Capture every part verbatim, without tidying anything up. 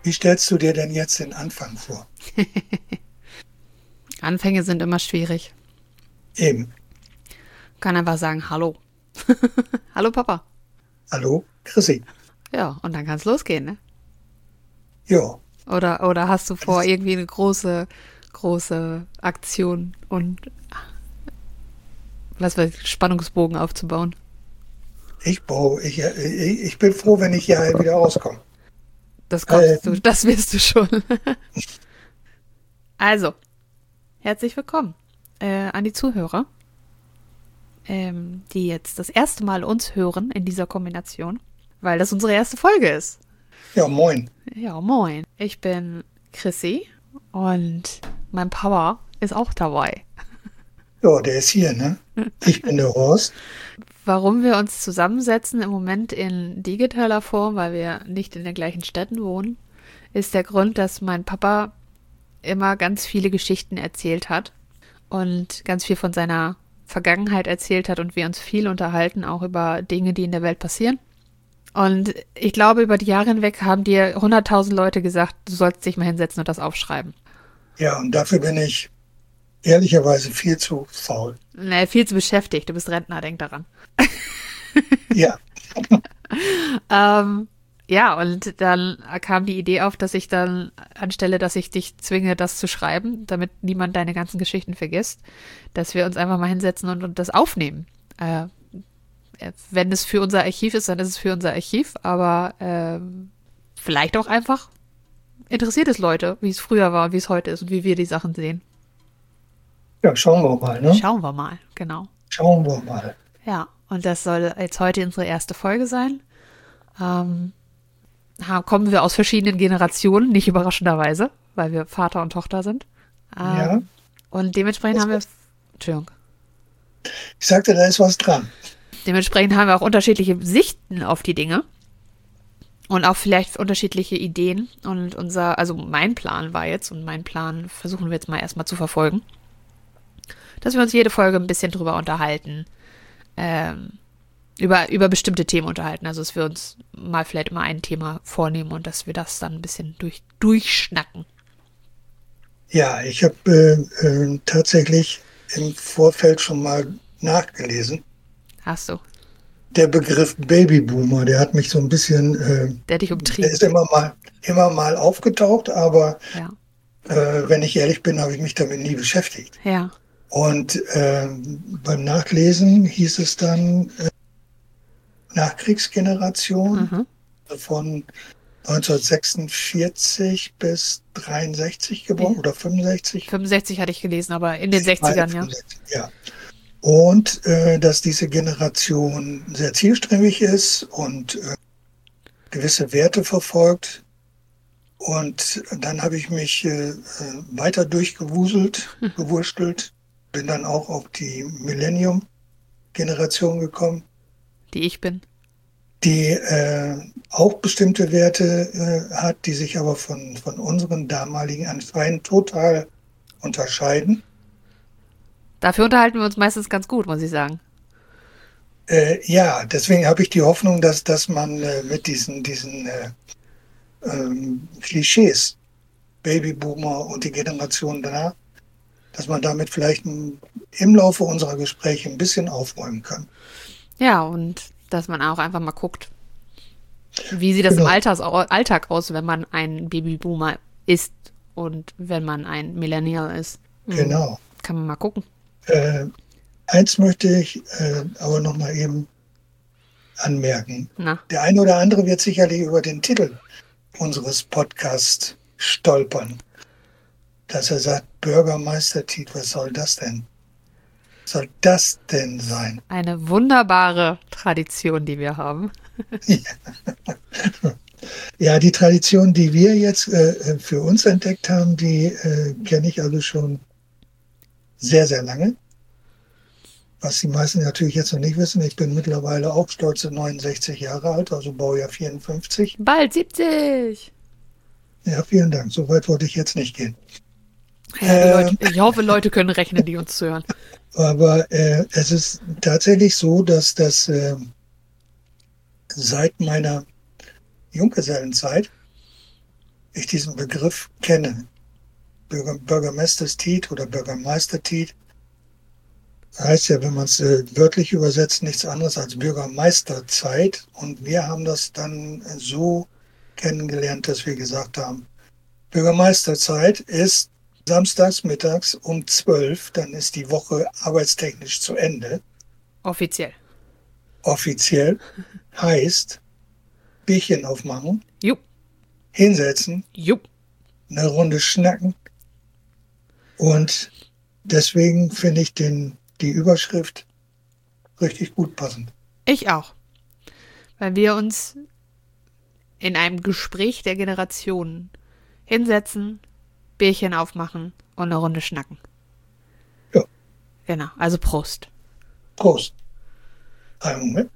Wie stellst du dir denn jetzt den Anfang vor? Anfänge sind immer schwierig. Eben. Kann einfach sagen, hallo. Hallo Papa. Hallo, Chrissy. Ja, und dann kann es losgehen, ne? Ja. Oder, oder hast du vor, Das- irgendwie eine große, große Aktion und was weiß ich, Spannungsbogen aufzubauen? Ich baue, ich, ich, ich bin froh, wenn ich hier wieder rauskomme. Das Äh, kommst du, das wirst du schon. Also, herzlich willkommen äh, an die Zuhörer, ähm, die jetzt das erste Mal uns hören in dieser Kombination, weil das unsere erste Folge ist. ja, moin. Ja, moin. Ich bin Chrissy und mein Papa ist auch dabei. Ja, der ist hier, ne? Ich bin der Horst. Warum wir uns zusammensetzen im Moment in digitaler Form, weil wir nicht in den gleichen Städten wohnen, ist der Grund, dass mein Papa immer ganz viele Geschichten erzählt hat und ganz viel von seiner Vergangenheit erzählt hat und wir uns viel unterhalten, auch über Dinge, die in der Welt passieren. Und ich glaube, über die Jahre hinweg haben dir hunderttausend Leute gesagt, du sollst dich mal hinsetzen und das aufschreiben. Ja, und dafür bin ich ehrlicherweise viel zu faul. Nee, viel zu beschäftigt. Du bist Rentner, denk daran. Ja, Ähm, ja, und dann kam die Idee auf, dass ich dann, anstelle, dass ich dich zwinge, das zu schreiben, damit niemand deine ganzen Geschichten vergisst, dass wir uns einfach mal hinsetzen und, und das aufnehmen. Äh, wenn es für unser Archiv ist, dann ist es für unser Archiv, aber ähm, vielleicht auch einfach interessiert es Leute, wie es früher war, wie es heute ist und wie wir die Sachen sehen. ja, schauen wir mal, ne? Schauen wir mal, genau. Schauen wir mal. Ja, und das soll jetzt heute unsere erste Folge sein. Ähm, ha- kommen wir aus verschiedenen Generationen, nicht überraschenderweise, weil wir Vater und Tochter sind. Ja, Ähm, und dementsprechend das haben wir, was. Entschuldigung, Ich sagte, da ist was dran. dementsprechend haben wir auch unterschiedliche Sichten auf die Dinge und auch vielleicht unterschiedliche Ideen. Und unser, also mein Plan war jetzt, und mein Plan versuchen wir jetzt mal erstmal zu verfolgen, dass wir uns jede Folge ein bisschen drüber unterhalten, ähm, über, über bestimmte Themen unterhalten. Also, dass wir uns mal vielleicht immer ein Thema vornehmen und dass wir das dann ein bisschen durch, durchschnacken. Ja, ich habe äh, äh, tatsächlich im Vorfeld schon mal nachgelesen. Hast du, Der Begriff Babyboomer, der hat mich so ein bisschen, äh, der dich der umtrieben. ist immer mal, immer mal aufgetaucht, aber Ja, äh, wenn ich ehrlich bin, habe ich mich damit nie beschäftigt. ja. Und ähm, beim Nachlesen hieß es dann äh, Nachkriegsgeneration Mhm. von neunzehnhundertsechsundvierzig bis dreiundsechzig Ja. geboren oder fünfundsechzig. fünfundsechzig hatte ich gelesen, aber in den Ich meine sechzigern, ja. fünfundsechzig, ja. Und äh, dass diese Generation sehr zielstrebig ist und äh, gewisse Werte verfolgt. Und dann habe ich mich äh, äh, weiter durchgewuselt, gewurstelt, bin dann auch auf die Millennium-Generation gekommen, Die ich bin. die äh, auch bestimmte Werte äh, hat, die sich aber von, von unseren damaligen anscheinend total unterscheiden. Dafür unterhalten wir uns meistens ganz gut, muss ich sagen. Äh, ja, deswegen habe ich die Hoffnung, dass, dass man äh, mit diesen, diesen äh, ähm, Klischees, Babyboomer und die Generation danach, dass man damit vielleicht ein, im Laufe unserer Gespräche ein bisschen aufräumen kann. Ja, und dass man auch einfach mal guckt, wie sieht das im Genau, Alltags Alltag aus, wenn man ein Babyboomer ist und wenn man ein Millennial ist. Hm, genau. kann man mal gucken. Äh, eins möchte ich äh, aber noch mal eben anmerken. Na, Der eine oder andere wird sicherlich über den Titel unseres Podcasts stolpern, dass er sagt, Bürgermeistertitel, was soll das denn? Was soll das denn sein? eine wunderbare Tradition, die wir haben. Ja, die Tradition, die wir jetzt äh, für uns entdeckt haben, die äh, kenne ich also schon sehr, sehr lange. Was die meisten natürlich jetzt noch nicht wissen, ich bin mittlerweile auch stolze neunundsechzig Jahre alt, also Baujahr vierundfünfzig. Bald siebzig! Ja, vielen Dank. So weit wollte ich jetzt nicht gehen. Ja, die Leute, Ähm, ich hoffe, Leute können rechnen, die uns zuhören. aber äh, es ist tatsächlich so, dass das äh, seit meiner Junggesellenzeit ich diesen Begriff kenne. Bürger, Bürgermeisterstiet oder Bürgermeistertiet heißt ja, wenn man es äh, wörtlich übersetzt, nichts anderes als Bürgermeisterzeit. Und wir haben das dann so kennengelernt, dass wir gesagt haben, Bürgermeisterzeit ist samstags mittags um zwölf, dann ist die Woche arbeitstechnisch zu Ende. Offiziell. Offiziell heißt Bierchen aufmachen, Jupp. hinsetzen, Jupp. eine Runde schnacken. Und deswegen finde ich den, die Überschrift richtig gut passend. Ich auch. Weil wir uns in einem Gespräch der Generationen hinsetzen, Bierchen aufmachen und eine Runde schnacken. Ja. Genau, also Prost. Prost. Einen Moment.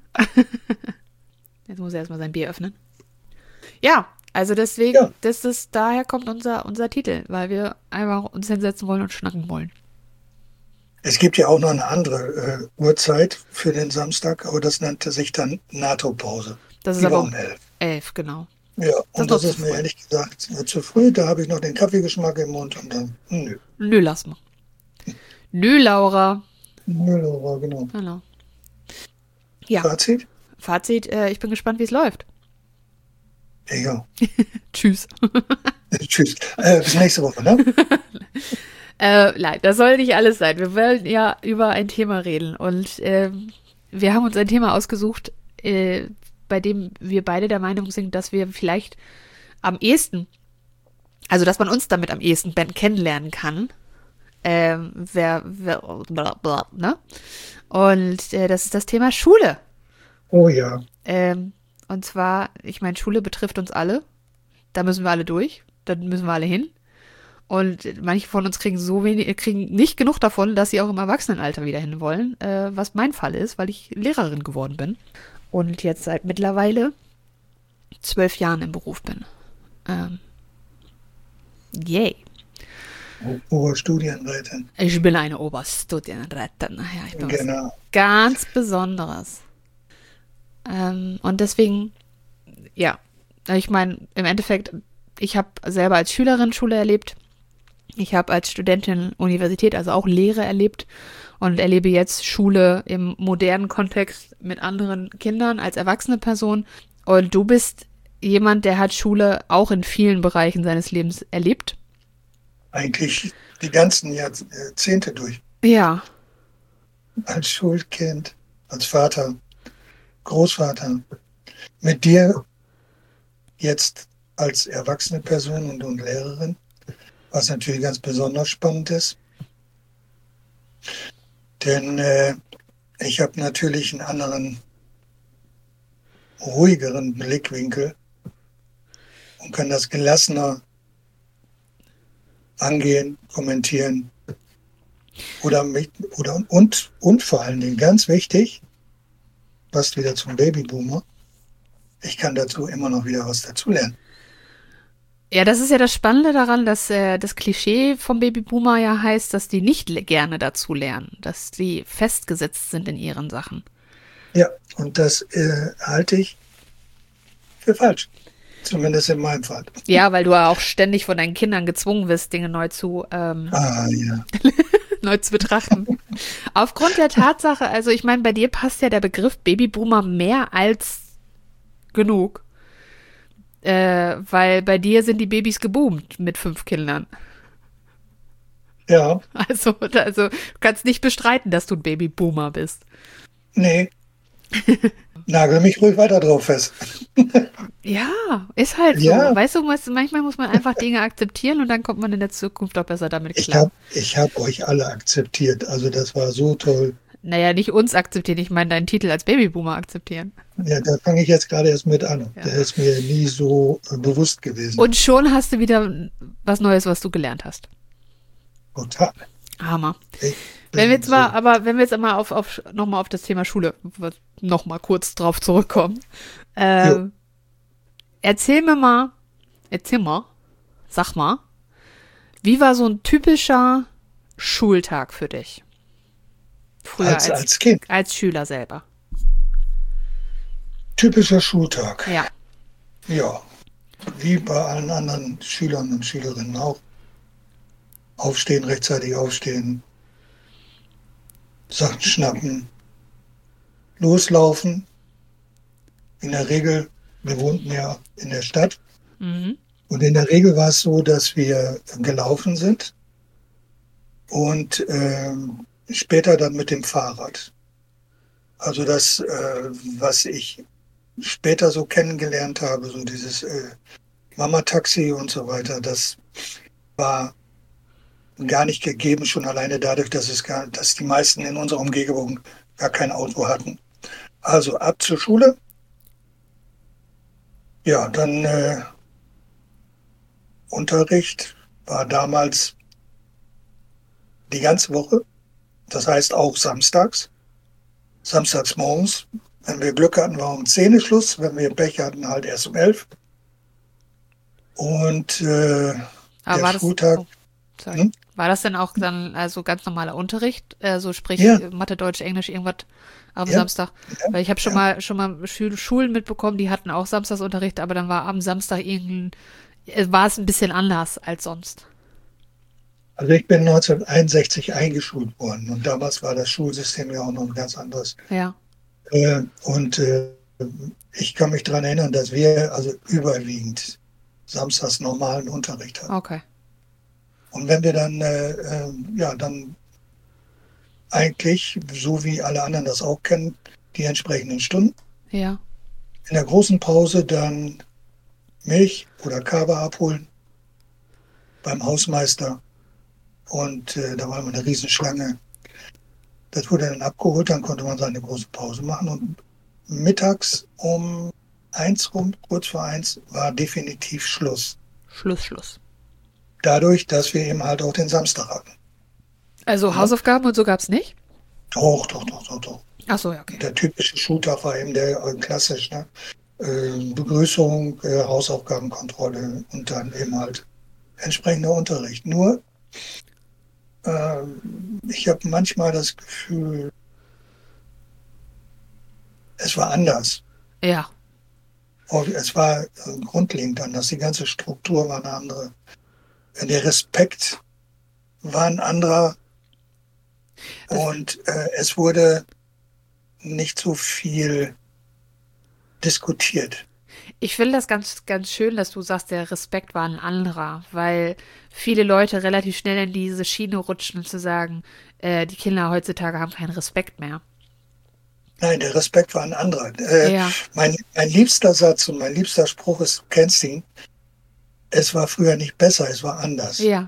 Jetzt muss er erstmal sein Bier öffnen. Ja, also deswegen, Ja. das ist, daher kommt unser, unser Titel, weil wir einfach uns hinsetzen wollen und schnacken wollen. Es gibt ja auch noch eine andere äh, Uhrzeit für den Samstag, aber das nannte sich dann NATO-Pause. Das ist Die aber war um um elf. elf, genau. Ja, und noch das ist zu mir früh. ehrlich gesagt äh, zu früh. Da habe ich noch den Kaffeegeschmack im Mund und dann, nö. Nö, lass mal. Nö, Laura. Nö, Laura, genau. Genau. Ja, Fazit? Fazit, äh, ich bin gespannt, wie es läuft. Ja. Tschüss. Tschüss. Äh, bis nächste Woche, ne? Äh, nein, das soll nicht alles sein. Wir wollen ja über ein Thema reden. Und ähm, wir haben uns ein Thema ausgesucht, äh, bei dem wir beide der Meinung sind, dass wir vielleicht am ehesten, also dass man uns damit am ehesten kennenlernen kann. Ähm, wer, wer, bla, bla, ne? Und äh, das ist das Thema Schule. Oh ja. Ähm, und zwar, ich meine, Schule betrifft uns alle. Da müssen wir alle durch. Da müssen wir alle hin. Und manche von uns kriegen so wenig, kriegen nicht genug davon, dass sie auch im Erwachsenenalter wieder hin wollen, äh, was mein Fall ist, weil ich Lehrerin geworden bin und jetzt seit mittlerweile zwölf Jahren im Beruf bin. Ähm, yay. Oberstudienrätin. Ich bin eine Oberstudienrätin. Ja, ich bin was Genau. ganz Besonderes. Ähm, und deswegen, ja, ich meine, im Endeffekt, ich habe selber als Schülerin Schule erlebt. Ich habe als Studentin Universität, also auch Lehre erlebt und erlebe jetzt Schule im modernen Kontext mit anderen Kindern als erwachsene Person. Und du bist jemand, der hat Schule auch in vielen Bereichen seines Lebens erlebt. Eigentlich die ganzen Jahrzehnte durch. Ja. Als Schulkind, als Vater, Großvater. Mit dir jetzt als erwachsene Person und, und Lehrerin, was natürlich ganz besonders spannend ist. Denn äh, ich habe natürlich einen anderen, ruhigeren Blickwinkel und kann das gelassener angehen, kommentieren. Oder, mich, oder und, und vor allen Dingen ganz wichtig, passt wieder zum Babyboomer, ich kann dazu immer noch wieder was dazulernen. Ja, das ist ja das Spannende daran, dass äh, das Klischee vom Babyboomer ja heißt, dass die nicht le- gerne dazu lernen, dass die festgesetzt sind in ihren Sachen. Ja, und das äh, halte ich für falsch. Zumindest in meinem Fall. Ja, weil du ja auch ständig von deinen Kindern gezwungen wirst, Dinge neu zu, ähm, Ah, ja. neu zu betrachten. Aufgrund der Tatsache, also ich meine, bei dir passt ja der Begriff Babyboomer mehr als genug. Äh, weil bei dir sind die Babys geboomt mit fünf Kindern. Ja, Also, also du kannst nicht bestreiten, dass du ein Babyboomer bist. nee. Nagel mich ruhig weiter drauf fest. Ja, ist halt so. Ja. Weißt du, muss- manchmal muss man einfach Dinge akzeptieren und dann kommt man in der Zukunft auch besser damit Ich klar. habe ich hab euch alle akzeptiert. Also das war so toll. Naja, nicht uns akzeptieren, ich meine deinen Titel als Babyboomer akzeptieren. Ja, da fange ich jetzt gerade erst mit an. Ja. Der ist mir nie so äh, bewusst gewesen. Und schon hast du wieder was Neues, was du gelernt hast. Total. Hammer. Ich Wenn wir jetzt bin mal, so- aber wenn wir jetzt mal auf, auf nochmal auf das Thema Schule nochmal kurz drauf zurückkommen. Ähm, erzähl mir mal, erzähl mal, sag mal, wie war so ein typischer Schultag für dich? Früher als, als, als Kind. als Schüler selber. Typischer Schultag. Ja. Ja. wie bei allen anderen Schülern und Schülerinnen auch. Aufstehen, rechtzeitig aufstehen, Sachen schnappen, loslaufen. In der Regel, wir wohnten ja in der Stadt. Mhm. Und in der Regel war es so, dass wir gelaufen sind und ähm, später dann mit dem Fahrrad. Also das, äh, was ich später so kennengelernt habe, so dieses äh, Mama-Taxi und so weiter, das war gar nicht gegeben, schon alleine dadurch, dass es gar, dass die meisten in unserer Umgebung gar kein Auto hatten. Also ab zur Schule. Ja, dann äh, Unterricht war damals die ganze Woche. Das heißt auch samstags. Samstags morgens. Wenn wir Glück hatten, war um zehn Uhr Schluss. Wenn wir Pech hatten, halt erst um elf. Und äh, Aber der war das, Schultag. oh, sorry. Hm? War das denn auch dann also ganz normaler Unterricht? Also sprich Ja, Mathe, Deutsch, Englisch, irgendwas am ja, Samstag? ja, Weil ich habe schon ja. mal schon mal Schul Schulen mitbekommen, die hatten auch Samstagsunterricht, aber dann war am Samstag irgendein, äh, war es ein bisschen anders als sonst. Also ich bin neunzehnhunderteinundsechzig eingeschult worden und damals war das Schulsystem ja auch noch ein ganz anderes. Ja, Äh, und äh, ich kann mich daran erinnern, dass wir also überwiegend samstags normalen Unterricht hatten. okay. Und wenn wir dann, äh, äh, ja, dann eigentlich, so wie alle anderen das auch kennen, die entsprechenden Stunden. Ja, In der großen Pause dann Milch oder Kaba abholen beim Hausmeister. Und äh, da war immer eine Riesenschlange. Das wurde dann abgeholt, dann konnte man seine große Pause machen. Und mittags um eins rum, kurz vor eins, war definitiv Schluss. Schluss, Schluss. Dadurch, dass wir eben halt auch den Samstag hatten. Also Ja? Hausaufgaben und so gab's nicht? Doch, doch, doch, doch, doch. Ach so, ja, okay. Der typische Schultag war eben der äh, klassisch, ne? Äh, Begrüßung, äh, Hausaufgabenkontrolle und dann eben halt entsprechender Unterricht. Nur, ähm, ich habe manchmal das Gefühl, es war anders. Ja, Oh, es war äh, grundlegend anders. Die ganze Struktur war eine andere. Der Respekt war ein anderer das, und äh, es wurde nicht so viel diskutiert. ich finde das ganz, ganz schön, dass du sagst, der Respekt war ein anderer, weil viele Leute relativ schnell in diese Schiene rutschen, zu sagen, äh, die Kinder heutzutage haben keinen Respekt mehr. Nein, der Respekt war ein anderer. Äh, Ja, mein, mein liebster Satz und mein liebster Spruch ist, du kennst ihn, es war früher nicht besser, es war anders. ja,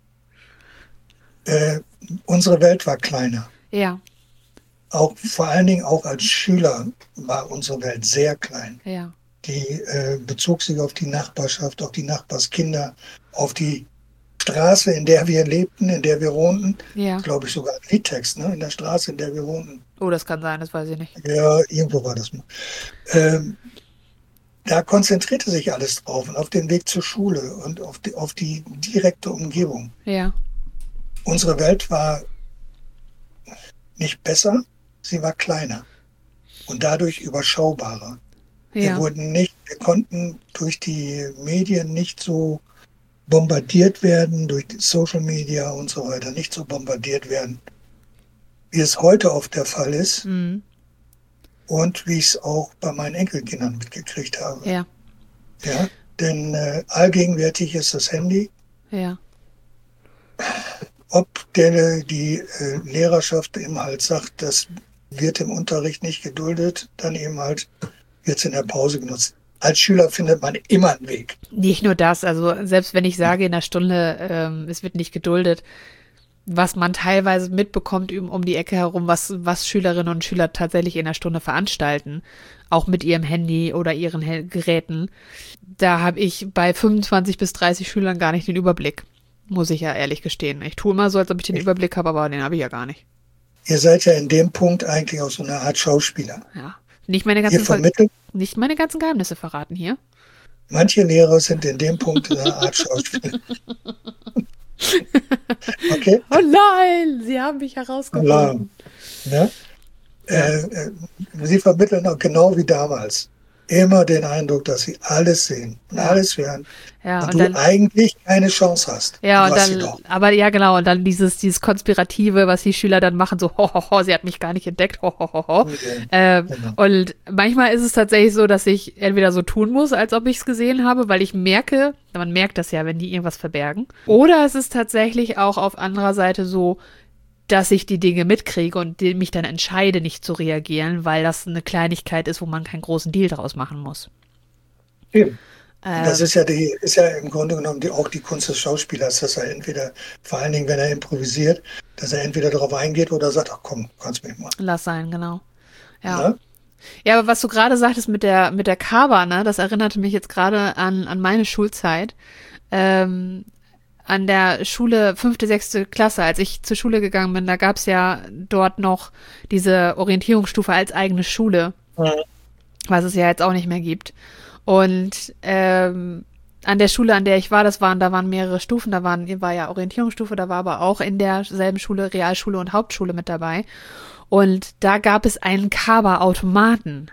Äh, unsere Welt war kleiner. ja, Auch, vor allen Dingen auch als Schüler war unsere Welt sehr klein. ja, Die äh, bezog sich auf die Nachbarschaft, auf die Nachbarskinder, auf die Straße, in der wir lebten, in der wir wohnten. ja. Glaube ich sogar ein Liedtext, ne? In der Straße, in der wir wohnten. Oh, das kann sein, das weiß ich nicht. Ja, irgendwo war das mal. Ähm, da konzentrierte sich alles drauf und auf den Weg zur Schule und auf die, auf die direkte Umgebung. Ja, Unsere Welt war nicht besser, sie war kleiner und dadurch überschaubarer. Wir ja, wurden nicht, wir konnten durch die Medien nicht so bombardiert werden, durch die Social Media und so weiter, nicht so bombardiert werden, wie es heute oft der Fall ist mhm. und wie ich es auch bei meinen Enkelkindern mitgekriegt habe. Ja, Ja, denn äh, allgegenwärtig ist das Handy. ja, Ob der, die äh, Lehrerschaft eben halt sagt, das wird im Unterricht nicht geduldet, dann eben halt wird es in der Pause genutzt. Als Schüler findet man immer einen Weg. nicht nur das, also selbst wenn ich sage in der Stunde, ähm, es wird nicht geduldet, was man teilweise mitbekommt um, um die Ecke herum, was, was Schülerinnen und Schüler tatsächlich in der Stunde veranstalten, auch mit ihrem Handy oder ihren He- Geräten, da habe ich bei fünfundzwanzig bis dreißig Schülern gar nicht den Überblick, muss ich ja ehrlich gestehen. Ich tue immer so, als ob ich den Überblick habe, aber den habe ich ja gar nicht. Ihr seid ja in dem Punkt eigentlich auch so eine Art Schauspieler. Ja, nicht meine Ihr ganzen, Ver vermittelt, nicht meine ganzen Geheimnisse verraten hier. manche Lehrer sind in dem Punkt eine Art Schauspieler. Okay? Oh nein, sie haben mich Ja, herausgefunden. ne? Ja, Äh, äh, Sie vermitteln auch genau wie damals. immer den Eindruck, dass sie alles sehen und Ja. alles hören Ja, und und du dann, eigentlich keine Chance hast. ja, Du und hast sie dann, doch. aber ja, genau, und dann dieses, dieses Konspirative, was die Schüler dann machen, so, ho, ho, ho, sie hat mich gar nicht entdeckt, ho, ho, ho, ho. Ja, Ähm, genau. und manchmal ist es tatsächlich so, dass ich entweder so tun muss, als ob ich es gesehen habe, weil ich merke, man merkt das ja, wenn die irgendwas verbergen. Oder es ist tatsächlich auch auf anderer Seite so, dass ich die Dinge mitkriege und die- mich dann entscheide, nicht zu reagieren, weil das eine Kleinigkeit ist, wo man keinen großen Deal draus machen muss. Eben. Und das Ähm, ist ja die, ist ja im Grunde genommen die, auch die Kunst des Schauspielers, dass er entweder, vor allen Dingen, wenn er improvisiert, dass er entweder darauf eingeht oder sagt, ach komm, kannst mich mal. lass sein, genau. Ja. Ne? Ja, aber was du gerade sagtest mit der, mit der Kaba, ne, das erinnerte mich jetzt gerade an, an meine Schulzeit. Ähm, an der Schule, fünfte, sechste Klasse, als ich zur Schule gegangen bin, da gab's ja dort noch diese Orientierungsstufe als eigene Schule, Mhm. was es ja jetzt auch nicht mehr gibt. Und ähm, an der Schule, an der ich war, das waren, da waren mehrere Stufen, da waren, war ja Orientierungsstufe, da war aber auch in derselben Schule Realschule und Hauptschule mit dabei. Und da gab es einen Kaba-Automaten,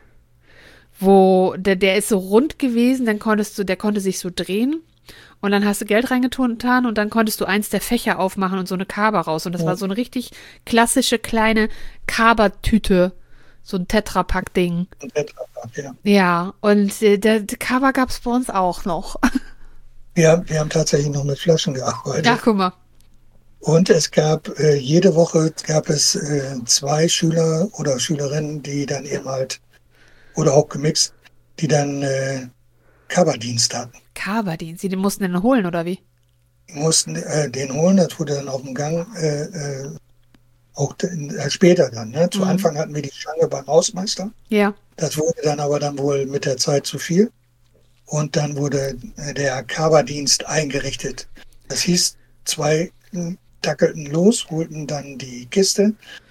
wo der, der ist so rund gewesen, dann konntest du, der konnte sich so drehen und dann hast du Geld reingetan und dann konntest du eins der Fächer aufmachen und so eine Kaba raus. Und das war Ja. so eine richtig klassische kleine Kaba-Tüte, so ein Tetrapack-Ding. Und Tetrapack, ja. Ja, und äh, der, der Kaba gab's bei uns auch noch. Wir, haben- wir haben tatsächlich noch mit Flaschen Ach, gearbeitet. guck mal. Und es gab, äh, jede Woche gab es äh, zwei Schüler oder Schülerinnen, die dann eben halt, oder auch gemixt, die dann äh, Coverdienst hatten. Kaba-Dienst, die mussten den holen, oder wie? Die mussten äh, den holen, das wurde dann auf dem Gang, äh, äh, auch den, äh, später dann. Ne? Zu Mhm. Anfang hatten wir die Schlange beim Hausmeister. Ja, Das wurde dann aber dann wohl mit der Zeit zu viel. Und dann wurde äh, der Coverdienst eingerichtet. Das hieß, zwei äh, dackelten los, holten dann die Kiste.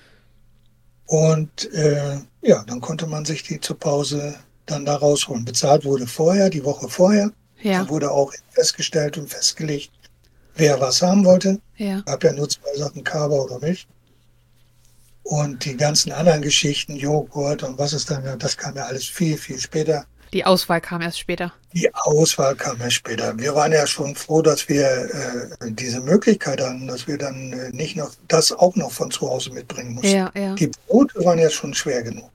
Und äh, ja, dann konnte man sich die zur Pause dann da rausholen. Bezahlt wurde vorher, die Woche vorher. ja, Dann wurde auch festgestellt und festgelegt, wer was haben wollte. ja. Gab ja nur zwei Sachen, Kaba oder Milch. Und die ganzen anderen Geschichten, Joghurt und was es dann, das kam ja alles viel, viel später. Die Auswahl kam erst später. Die Auswahl kam ja später. Wir waren ja schon froh, dass wir äh, diese Möglichkeit hatten, dass wir dann äh, nicht noch das auch noch von zu Hause mitbringen mussten. Ja, ja. Die Brote waren ja schon schwer genug.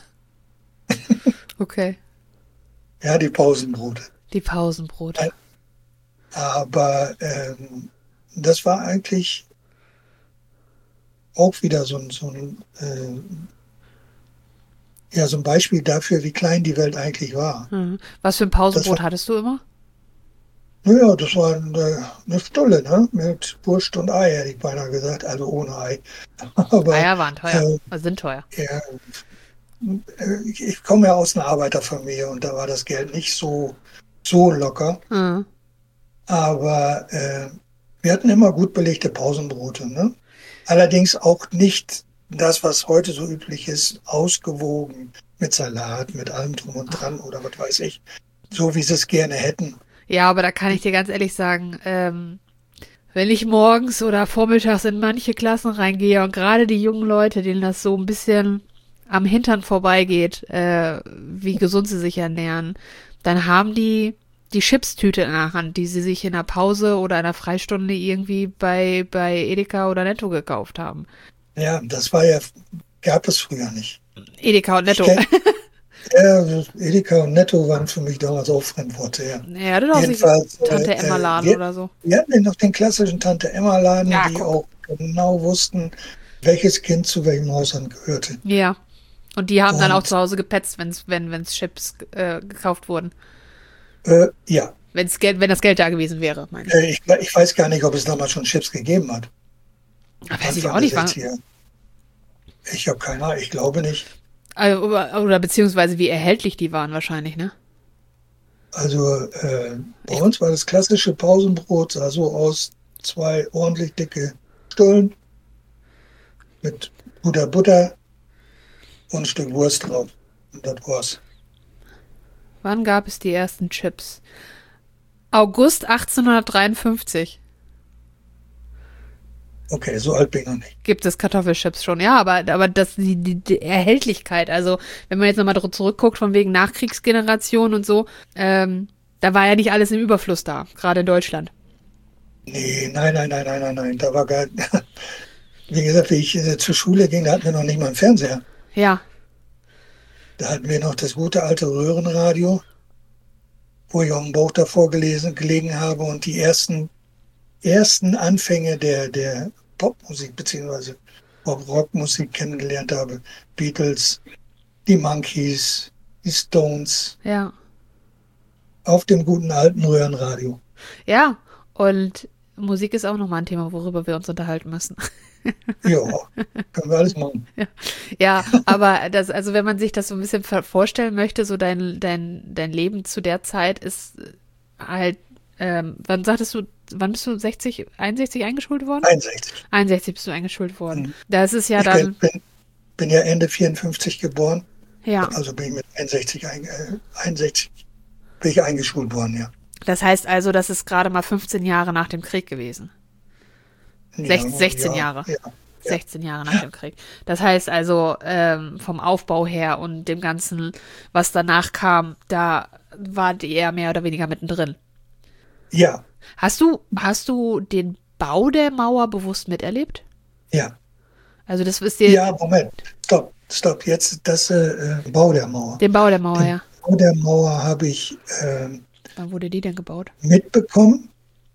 Okay. Ja, die Pausenbrote. Die Pausenbrote. Ein- Aber ähm, das war eigentlich auch wieder so ein, so ein, äh, ja, so ein Beispiel dafür, wie klein die Welt eigentlich war. Mhm. Was für ein Das Pausenbrot war, hattest du immer? naja, das war eine, eine Stulle, ne? Mit Wurst und Ei, hätte ich beinahe gesagt, also ohne Ei. Aber Eier waren teuer. äh, Also sind teuer. ja, äh, ich ich komme ja aus einer Arbeiterfamilie und da war das Geld nicht so, so locker. Mhm. Aber äh, wir hatten immer gut belegte Pausenbrote, ne? Allerdings auch nicht das, was heute so üblich ist, ausgewogen mit Salat, mit allem drum und dran oder was weiß ich, so wie sie es gerne hätten. Ja, aber da kann ich dir ganz ehrlich sagen, ähm, wenn ich morgens oder vormittags in manche Klassen reingehe und gerade die jungen Leute, denen das so ein bisschen am Hintern vorbeigeht, äh, wie gesund sie sich ernähren, dann haben die die Chipstüte in der Hand, die sie sich in der Pause oder in der Freistunde irgendwie bei, bei Edeka oder Netto gekauft haben. Ja, das war ja, gab es früher nicht. Edeka und Ich Netto. kenn, ja, Edeka und Netto waren für mich damals auch Fremdworte, ja. Ja, das ist auch so Jedenfalls, Tante äh, Emma äh, Laden wir, oder so. wir hatten ja noch den klassischen Tante-Emma-Laden, Ja, die guck. auch genau wussten, welches Kind zu welchem Haushalt gehörte. Ja. Und die haben dann auch Und zu Hause gepetzt, wenn's, wenn, wenn's Chips äh, gekauft wurden. äh, ja, Wenn's Geld, wenn das Geld da gewesen wäre, meine ich. äh, ich, ich weiß gar nicht, ob es damals schon Chips gegeben hat. Aber weiß ich Anfang auch der nicht, war, sechziger. Ich habe keine Ahnung, ich glaube nicht. äh, oder, oder beziehungsweise wie erhältlich die waren wahrscheinlich, ne? Also äh, bei Ich, uns war das klassische Pausenbrot, sah so aus, zwei ordentlich dicke Stullen mit guter Butter und ein Stück Wurst drauf. Und das war's. wann gab es die ersten Chips? August achtzehnhundertdreiundfünfzig. Okay, so alt bin ich noch nicht. Gibt es Kartoffelchips schon, ja, aber, aber das, die, die, die Erhältlichkeit, also wenn man jetzt nochmal zurückguckt, von wegen Nachkriegsgeneration und so, ähm, da war ja nicht alles im Überfluss da, gerade in Deutschland. Nee, nein, nein, nein, nein, nein, nein. Da war gar, wie gesagt, wie ich äh, zur Schule ging, da hatten wir noch nicht mal einen Fernseher. Ja, Da hatten wir noch das gute alte Röhrenradio, wo ich auf dem Bauch davor gelesen, gelegen habe und die ersten, ersten Anfänge der, der Popmusik beziehungsweise Pop-Rock-Musik kennengelernt habe. Beatles, die Monkees, die Stones, ja, auf dem guten alten Röhrenradio. ja. Und Musik ist auch nochmal ein Thema, worüber wir uns unterhalten müssen. Ja, können wir alles machen. Ja, ja, aber das, also wenn man sich das so ein bisschen ver- vorstellen möchte, so dein, dein, dein Leben zu der Zeit ist halt, ähm, wann sagtest du, wann bist du sechzig, einundsechzig eingeschult worden? einundsechzig. einundsechzig bist du eingeschult worden. Mhm. Da ist es ja Ich bin, dann, bin, bin ja Ende vierundfünfzig geboren, ja, also bin ich mit einundsechzig, ein, äh, einundsechzig bin ich eingeschult worden, ja. das heißt also, das ist gerade mal fünfzehn Jahre nach dem Krieg gewesen. Ja, Sech- sechzehn ja, Jahre. ja, ja. sechzehn Jahre nach dem Krieg. Das heißt also, ähm, vom Aufbau her und dem Ganzen, was danach kam, da war die eher mehr oder weniger mittendrin. Ja, Hast du, hast du den Bau der Mauer bewusst miterlebt? ja. Also das ist dir, Ja, Moment. Stopp, stopp. Jetzt das äh, äh, Bau der Mauer. den Bau der Mauer, Den ja. Bau der Mauer habe ich äh, Wann wurde die denn gebaut? mitbekommen,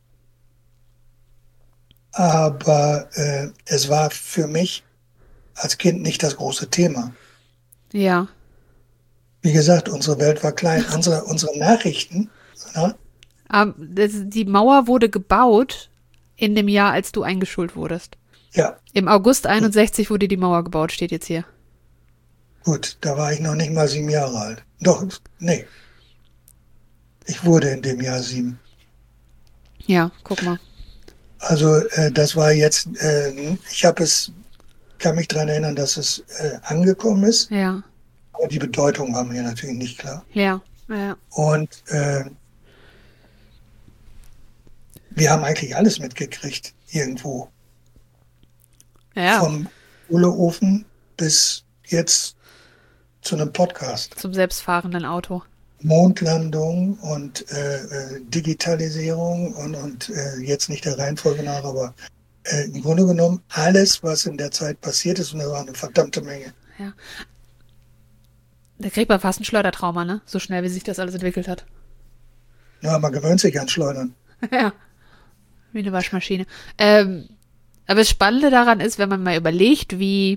aber äh, es war für mich als Kind nicht das große Thema. Ja. Wie gesagt, unsere Welt war klein. Unsere, unsere Nachrichten, na, Ähm, das, die Mauer wurde gebaut in dem Jahr, als du eingeschult wurdest. ja, Im August einundsechzig wurde die Mauer gebaut, steht jetzt hier. gut, da war ich noch nicht mal sieben Jahre alt. Doch, nee, ich wurde in dem Jahr sieben. Ja, guck mal. Also äh, das war jetzt, äh, ich habe es, kann mich daran erinnern, dass es äh, angekommen ist, Ja, aber die Bedeutung war mir natürlich nicht klar. ja, ja. Und äh, wir haben eigentlich alles mitgekriegt, irgendwo. Ja, Vom Kohleofen bis jetzt zu einem Podcast. zum selbstfahrenden Auto. Mondlandung und äh, äh, Digitalisierung und, und äh, jetzt nicht der Reihenfolge nach, aber äh, im Grunde genommen alles, was in der Zeit passiert ist, und da war eine verdammte Menge. Ja. Da kriegt man fast ein Schleudertrauma, ne? So schnell, wie sich das alles entwickelt hat. Ja, man gewöhnt sich an Schleudern. Ja, wie eine Waschmaschine. Ähm, aber das Spannende daran ist, wenn man mal überlegt, wie,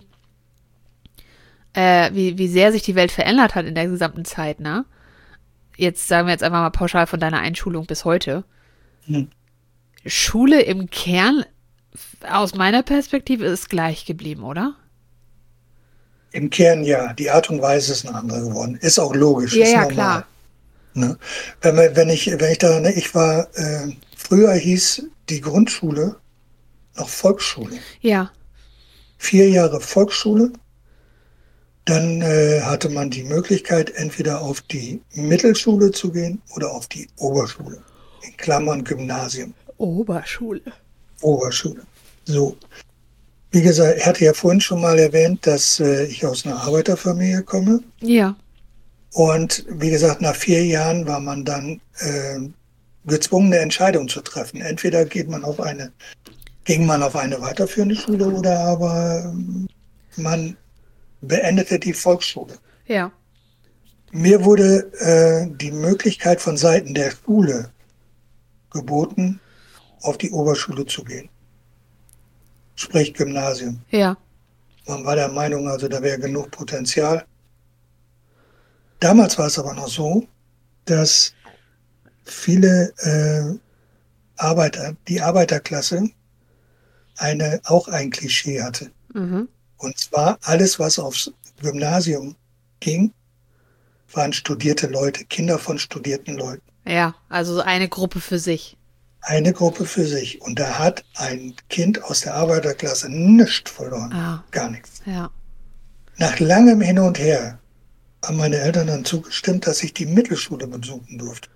äh, wie, wie sehr sich die Welt verändert hat in der gesamten Zeit, ne? Jetzt sagen wir jetzt einfach mal pauschal von deiner Einschulung bis heute. Hm. Schule im Kern, aus meiner Perspektive, ist gleich geblieben, oder? Im Kern ja, die Art und Weise ist eine andere geworden. Ist auch logisch, Ja, ist ja, normal. klar. Ne? Wenn, man, wenn, ich, wenn ich daran, ich war, äh, früher hieß die Grundschule noch Volksschule. Ja, Vier Jahre Volksschule, dann äh, hatte man die Möglichkeit, entweder auf die Mittelschule zu gehen oder auf die Oberschule. In Klammern Gymnasium, Oberschule. Oberschule. So. Wie gesagt, ich hatte ja vorhin schon mal erwähnt, dass äh, ich aus einer Arbeiterfamilie komme. Ja, Und wie gesagt, nach vier Jahren war man dann äh, gezwungen, eine Entscheidung zu treffen. Entweder geht man auf eine, ging man auf eine weiterführende Schule oder aber ähm, man beendete die Volksschule. ja, Mir wurde äh, die Möglichkeit von Seiten der Schule geboten, auf die Oberschule zu gehen. Sprich Gymnasium. ja, Man war der Meinung, also da wäre genug Potenzial. Damals war es aber noch so, dass viele äh, Arbeiter, die Arbeiterklasse, eine, auch ein Klischee hatte. mhm. Und zwar alles, was aufs Gymnasium ging, waren studierte Leute, Kinder von studierten Leuten. Ja, also so eine Gruppe für sich. Eine Gruppe für sich. Und da hat ein Kind aus der Arbeiterklasse nichts verloren. Ah, Gar nichts. ja, Nach langem Hin und Her haben meine Eltern dann zugestimmt, dass ich die Mittelschule besuchen durfte.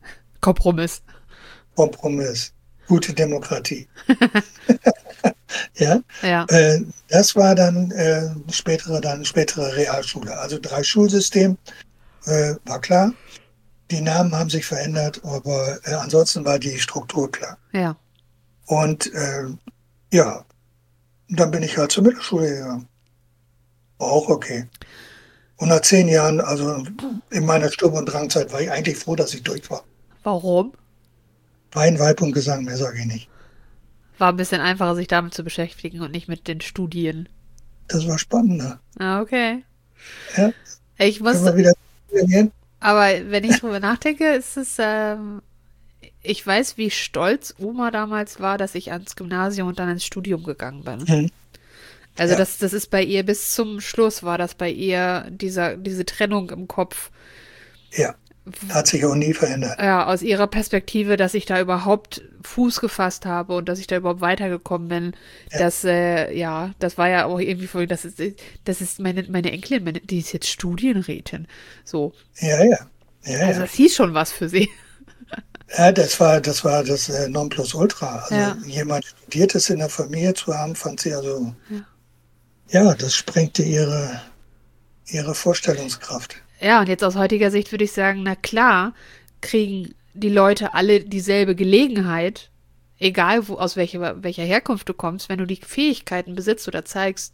Kompromiss. Kompromiss. Gute Demokratie. Ja, Ja, äh, das war dann äh, spätere, dann spätere Realschule. Also drei Schulsystem, äh, war klar. Die Namen haben sich verändert, aber äh, ansonsten war die Struktur klar. ja. Und äh, ja, dann bin ich halt zur Mittelschule gegangen. War auch okay. Und nach zehn Jahren, also in meiner Sturm- und Drangzeit, war ich eigentlich froh, dass ich durch war. Warum? Wein, Weib und Gesang, mehr sage ich nicht. War ein bisschen einfacher, sich damit zu beschäftigen und nicht mit den Studien. Das war spannender. Ah, okay. Ja, Ich können muss, wir wieder gehen? aber wenn ich drüber nachdenke, ist es, ähm, ich weiß, wie stolz Oma damals war, dass ich ans Gymnasium und dann ins Studium gegangen bin. Hm. Also Ja, das, das ist bei ihr bis zum Schluss war das bei ihr dieser, diese Trennung im Kopf. ja, hat sich auch nie verändert. Ja, aus ihrer Perspektive, dass ich da überhaupt Fuß gefasst habe und dass ich da überhaupt weitergekommen bin, Ja, das, äh, ja, das war ja auch irgendwie voll, das ist, das ist meine, meine Enkelin, meine, die ist jetzt Studienrätin. So. ja, ja, ja, Also ja. das hieß schon was für sie. Ja, das war, das war das äh, Nonplusultra. Also Ja. jemand Studiertes in der Familie zu haben, fand sie also, Ja. ja, das sprengte ihre, ihre Vorstellungskraft. Ja, und jetzt aus heutiger Sicht würde ich sagen, na klar, kriegen die Leute alle dieselbe Gelegenheit, egal wo, aus welcher, welcher Herkunft du kommst, wenn du die Fähigkeiten besitzt oder zeigst,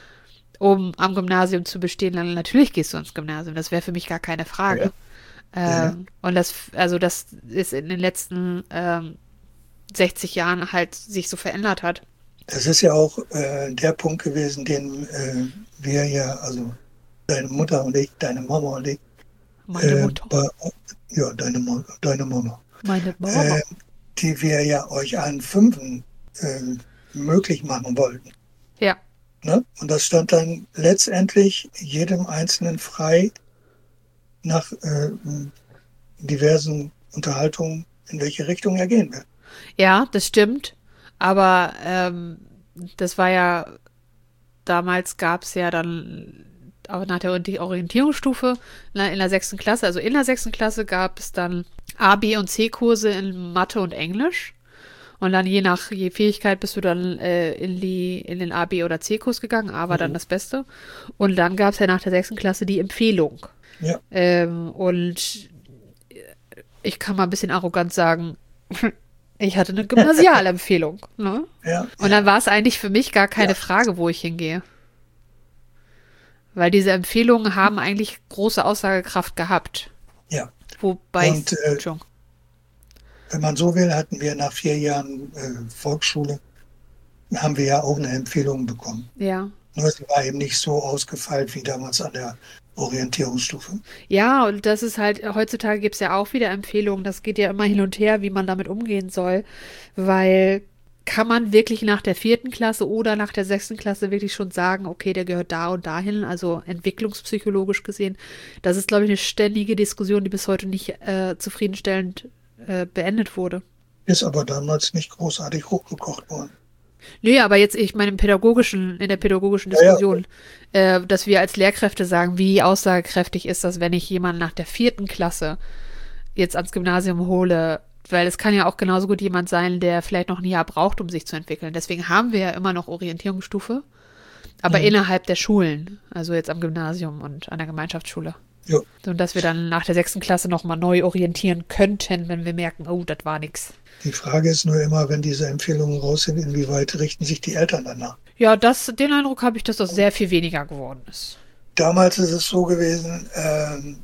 um am Gymnasium zu bestehen, dann natürlich gehst du ins Gymnasium. Das wäre für mich gar keine Ja, Frage. ja, ja. Ähm, und das, also das ist in den letzten ähm, sechzig Jahren halt sich so verändert hat. Das ist ja auch äh, der Punkt gewesen, den äh, wir ja, also deine Mutter und ich, deine Mama und ich, Meine äh, Mutter, bei, ja, deine, Mo- deine Mama, meine äh, Mama. die wir ja euch allen Fünfen äh, möglich machen wollten. Ja, Ne? Und das stand dann letztendlich jedem Einzelnen frei, nach äh, diversen Unterhaltungen, in welche Richtung er gehen will. ja, das stimmt. Aber ähm, das war ja damals gab es ja dann auch nach der Ori- Orientierungsstufe na, in der sechsten Klasse, also in der sechsten Klasse gab es dann A, B und C-Kurse in Mathe und Englisch. Und dann je nach je Fähigkeit bist du dann äh, in die in den A, B oder C-Kurs gegangen. A war dann Mhm. das Beste. Und dann gab es ja nach der sechsten Klasse die Empfehlung. Ja, Ähm, und ich kann mal ein bisschen arrogant sagen, ich hatte eine Gymnasialempfehlung. Ne? ja, Und dann ja, war es eigentlich für mich gar keine ja, Frage, wo ich hingehe. Weil diese Empfehlungen haben eigentlich große Aussagekraft gehabt. ja. Wobei ich, Und äh, Entschuldigung. wenn man so will, hatten wir nach vier Jahren äh, Volksschule, haben wir ja auch eine Empfehlung bekommen. Ja. Nur sie war eben nicht so ausgefeilt wie damals an der Orientierungsstufe. Ja, und das ist halt, heutzutage gibt es ja auch wieder Empfehlungen. Das geht ja immer hin und her, wie man damit umgehen soll. Weil kann man wirklich nach der vierten Klasse oder nach der sechsten Klasse wirklich schon sagen, okay, der gehört da und dahin, also entwicklungspsychologisch gesehen. Das ist, glaube ich, eine ständige Diskussion, die bis heute nicht äh, zufriedenstellend äh, beendet wurde. Ist aber damals nicht großartig hochgekocht worden. Nö, aber jetzt, ich meine, im pädagogischen, in der pädagogischen Ja, ja, Diskussion, äh, dass wir als Lehrkräfte sagen, wie aussagekräftig ist das, wenn ich jemanden nach der vierten Klasse jetzt ans Gymnasium hole, weil es kann ja auch genauso gut jemand sein, der vielleicht noch ein Jahr braucht, um sich zu entwickeln. Deswegen haben wir ja immer noch Orientierungsstufe, aber mhm. innerhalb der Schulen, also jetzt am Gymnasium und an der Gemeinschaftsschule. Ja. Und dass wir dann nach der sechsten Klasse nochmal neu orientieren könnten, wenn wir merken, oh, das war nix. Die Frage ist nur immer, wenn diese Empfehlungen raus sind, inwieweit richten sich die Eltern danach? Ja, das, den Eindruck habe ich, dass das sehr viel weniger geworden ist. Damals ist es so gewesen, ähm,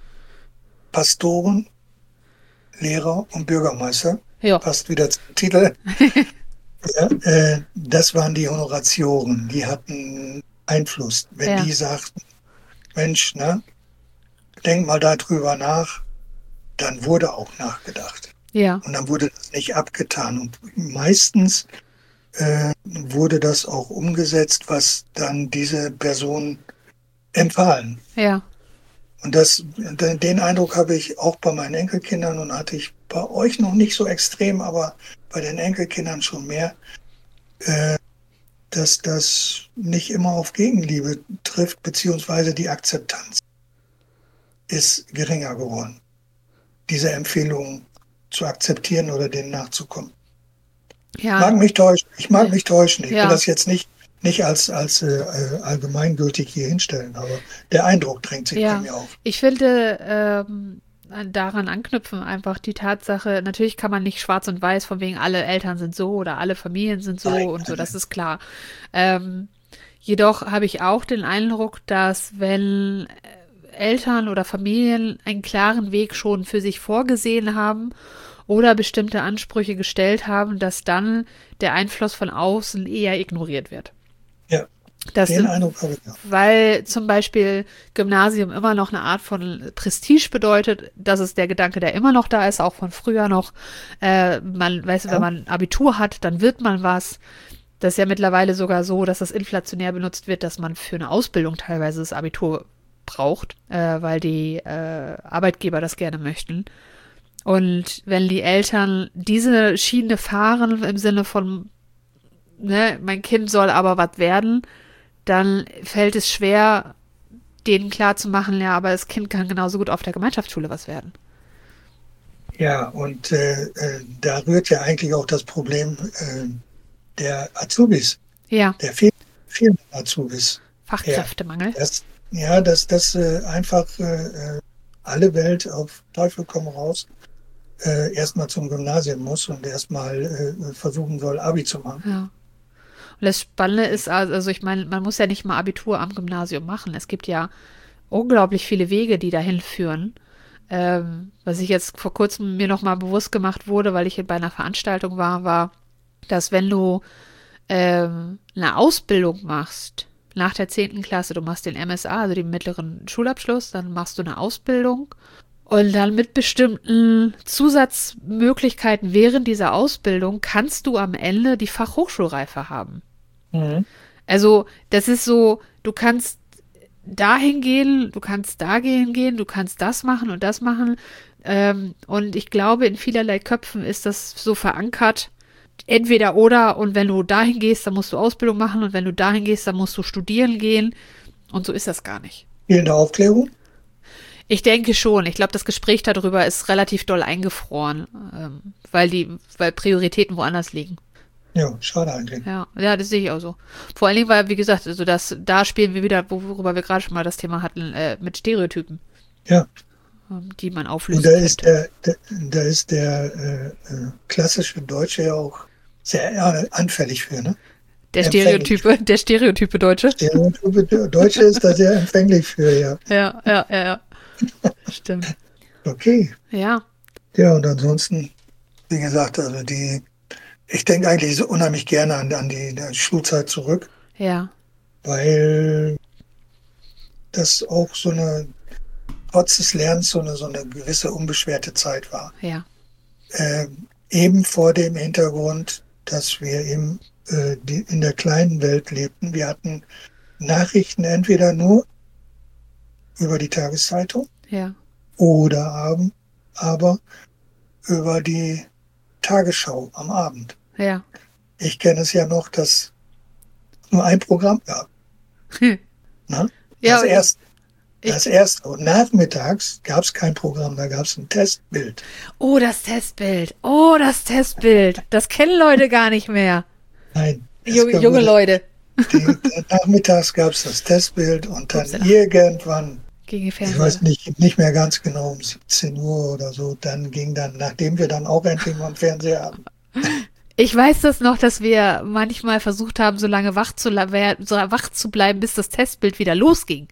Pastoren, Lehrer und Bürgermeister, Ja, passt wieder zum Titel, ja, äh, das waren die Honoratioren, die hatten Einfluss. Wenn ja, die sagten, Mensch, ne, denk mal darüber nach, dann wurde auch nachgedacht. ja, Und dann wurde das nicht abgetan. Und meistens äh, wurde das auch umgesetzt, was dann diese Personen empfahlen. ja, Und das, den Eindruck habe ich auch bei meinen Enkelkindern und hatte ich bei euch noch nicht so extrem, aber bei den Enkelkindern schon mehr, äh, dass das nicht immer auf Gegenliebe trifft, beziehungsweise die Akzeptanz ist geringer geworden, diese Empfehlungen zu akzeptieren oder denen nachzukommen. Ja, Mag mich täuschen. Ich mag mich täuschen. Ich will ja, das jetzt nicht, nicht als, als äh, äh, allgemeingültig hier hinstellen, aber der Eindruck drängt sich bei ja. mir auf. Ich finde, ähm, an- daran anknüpfen einfach die Tatsache, natürlich kann man nicht schwarz und weiß, von wegen alle Eltern sind so oder alle Familien sind Nein, so und so, nein, das nein. ist klar. Ähm, jedoch habe ich auch den Eindruck, dass wenn äh, Eltern oder Familien einen klaren Weg schon für sich vorgesehen haben oder bestimmte Ansprüche gestellt haben, dass dann der Einfluss von außen eher ignoriert wird. Ja, Das, den Eindruck habe ich auch. weil zum Beispiel Gymnasium immer noch eine Art von Prestige bedeutet. Das ist der Gedanke, der immer noch da ist, auch von früher noch. Äh, man, weißt du, wenn Ja, man Abitur hat, dann wird man was. Das ist ja mittlerweile sogar so, dass das inflationär benutzt wird, dass man für eine Ausbildung teilweise das Abitur braucht, äh, weil die äh, Arbeitgeber das gerne möchten. Und wenn die Eltern diese Schiene fahren im Sinne von, ne, mein Kind soll aber was werden, dann fällt es schwer, denen klarzumachen, ja, aber das Kind kann genauso gut auf der Gemeinschaftsschule was werden. ja, und äh, äh, da rührt ja eigentlich auch das Problem äh, der Azubis, Ja, der vielen, vielen Azubis her. Fachkräftemangel. Das, ja, dass das äh, einfach äh, äh, alle Welt auf Teufel komm raus äh, erstmal zum Gymnasium muss und erstmal äh, versuchen soll, Abi zu machen. Ja. Und das Spannende ist, also also ich meine, man muss ja nicht mal Abitur am Gymnasium machen. Es gibt ja unglaublich viele Wege, die dahin führen. Ähm, was ich jetzt vor kurzem mir nochmal bewusst gemacht wurde, weil ich bei einer Veranstaltung war, war, dass wenn du ähm, eine Ausbildung machst, nach der zehnten Klasse, du machst den M S A, also den mittleren Schulabschluss, dann machst du eine Ausbildung und dann mit bestimmten Zusatzmöglichkeiten während dieser Ausbildung kannst du am Ende die Fachhochschulreife haben. Mhm. Also, das ist so, du kannst dahin gehen, du kannst dagehen gehen, du kannst das machen und das machen. Ähm, und ich glaube, in vielerlei Köpfen ist das so verankert, entweder oder. Und wenn du dahin gehst, dann musst du Ausbildung machen. Und wenn du dahin gehst, dann musst du studieren gehen. Und so ist das gar nicht. Fehlende Aufklärung? Ich denke schon. Ich glaube, das Gespräch darüber ist relativ doll eingefroren, ähm, weil die, weil Prioritäten woanders liegen. Ja, schade eigentlich. Ja, ja, das sehe ich auch so. Vor allen Dingen, weil, wie gesagt, also das, da spielen wir wieder, worüber wir gerade schon mal das Thema hatten, äh, mit Stereotypen, Ja, ähm, die man und auflösen da ist könnte. der, der, da ist der äh, äh, klassische Deutsche ja auch sehr äh, anfällig für, ne? Der Empfänglich. Stereotype, der Stereotype Deutsche. Stereotype, der Deutsche ist da sehr empfänglich für, ja. Ja, ja, ja, ja. Stimmt. Okay. Ja, Ja, und ansonsten, wie gesagt, also die, ich denke eigentlich so unheimlich gerne an, an die, die Schulzeit zurück, ja, weil das auch so eine, trotz des Lernens, so eine, so eine gewisse unbeschwerte Zeit war. ja, Ähm, eben vor dem Hintergrund, dass wir eben äh, die, in der kleinen Welt lebten. Wir hatten Nachrichten entweder nur über die Tageszeitung ja, oder haben, aber über die Tagesschau am Abend. ja. Ich kenne es ja noch, dass es nur ein Programm gab. Hm. Ne? Ja, Das ich, erste. ich, Das erste. Und nachmittags gab es kein Programm, da gab es ein Testbild. oh, das Testbild. Oh, das Testbild. Das kennen Leute gar nicht mehr. Nein, es Junge, gab, junge Leute. die, nachmittags gab es das Testbild und dann Upsala. irgendwann, Gegen die ich Fernseher. weiß nicht, nicht mehr ganz genau, um siebzehn Uhr oder so, dann ging dann, nachdem wir dann auch endlich mal einen Fernseher haben. Ich weiß das noch, dass wir manchmal versucht haben, so lange wach zu, la- wer- so wach zu bleiben, bis das Testbild wieder losging.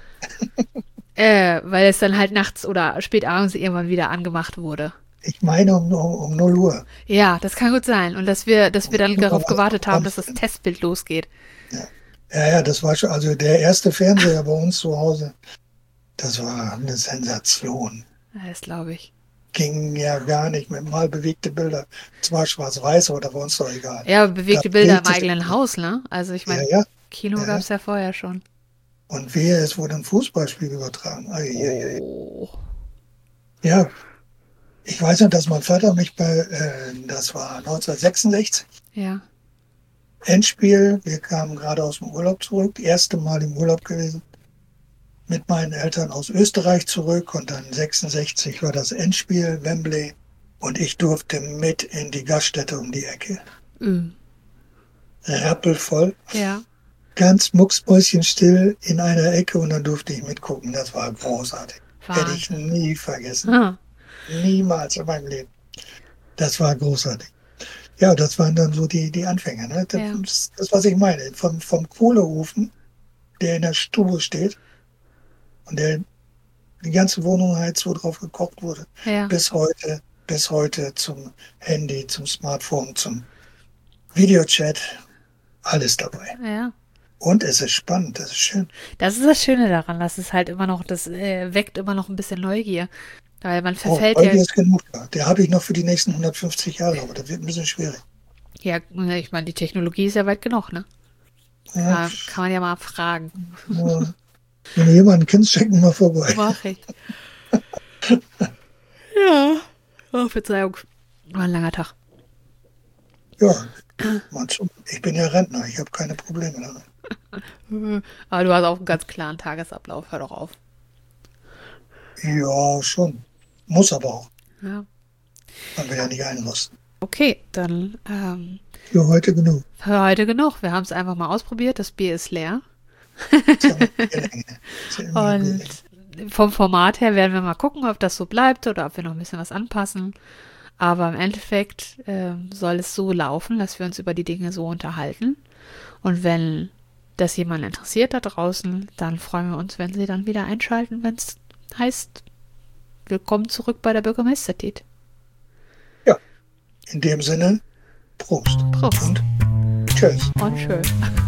äh, weil es dann halt nachts oder spät abends irgendwann wieder angemacht wurde. Ich meine um, um, um null Uhr. Ja, das kann gut sein. Und dass wir, dass wir dann Um null Uhr darauf war das gewartet haben, Programm dass das drin. Testbild losgeht. Ja. Ja, ja, das war schon, also der erste Fernseher bei uns zu Hause, das war eine Sensation. Ja, das glaube ich. Ging ja gar nicht mit mal bewegte Bilder. Zwar schwarz-weiß, aber da war uns doch egal. Ja, bewegte Gab Bilder im Bild- eigenen Haus, ne? Also ich Ja, meine, ja. Kino Ja. gab es ja vorher schon. Und wehe, es wurde ein Fußballspiel übertragen. Ei, ei, ei. Oh. Ja, ich weiß noch, dass mein Vater mich bei, äh, das war neunzehnhundertsechsundsechzig, Ja, Endspiel, wir kamen gerade aus dem Urlaub zurück, erste Mal im Urlaub gewesen, mit meinen Eltern aus Österreich zurück und dann sechsundsechzig war das Endspiel, Wembley, und ich durfte mit in die Gaststätte um die Ecke. Mhm. Rappelvoll. Ja. Ganz mucksmäuschenstill in einer Ecke und dann durfte ich mitgucken. Das war großartig. Hätte ich Wahnsinn. nie vergessen. Ah, Niemals in meinem Leben. Das war großartig. Ja, das waren dann so die, die Anfänge. Ne? ja. Das, das, was ich meine. Vom, vom Kohleofen, der in der Stube steht und der die ganze Wohnung heizt, wo drauf gekocht wurde, Ja. bis heute, bis heute zum Handy, zum Smartphone, zum Videochat, alles dabei. Ja. Und es ist spannend, das ist schön. Das ist das Schöne daran, dass es halt immer noch, das äh, weckt immer noch ein bisschen Neugier. Weil man Oh, verfällt ja, Neugier ist genug da. Der habe ich noch für die nächsten hundertfünfzig Jahre, aber das wird ein bisschen schwierig. ja, ich meine, die Technologie ist ja weit genug, ne? Ja, Da kann man ja mal fragen. nur, wenn du jemanden kennst, check ihn mal vorbei. Mach ich. Ja. Oh, Verzeihung. War ein langer Tag. Ja, meinst du, ich bin ja Rentner, ich habe keine Probleme damit. Aber du hast auch einen ganz klaren Tagesablauf, hör doch auf. Ja, schon. Muss aber auch. Ja. Man will ja nicht einrosten. Okay, dann ähm, Für heute genug. für heute genug. Wir haben es einfach mal ausprobiert. Das Bier ist leer. Das ist ja eine Bierlänge. Das ist ja immer eine Und Bierlänge. vom Format her werden wir mal gucken, ob das so bleibt oder ob wir noch ein bisschen was anpassen. Aber im Endeffekt ähm, soll es so laufen, dass wir uns über die Dinge so unterhalten. Und wenn das jemand interessiert da draußen, dann freuen wir uns, wenn Sie dann wieder einschalten, wenn es heißt, willkommen zurück bei der Bürgermeistertät. Ja, in dem Sinne, Prost Prost und tschüss. und schön.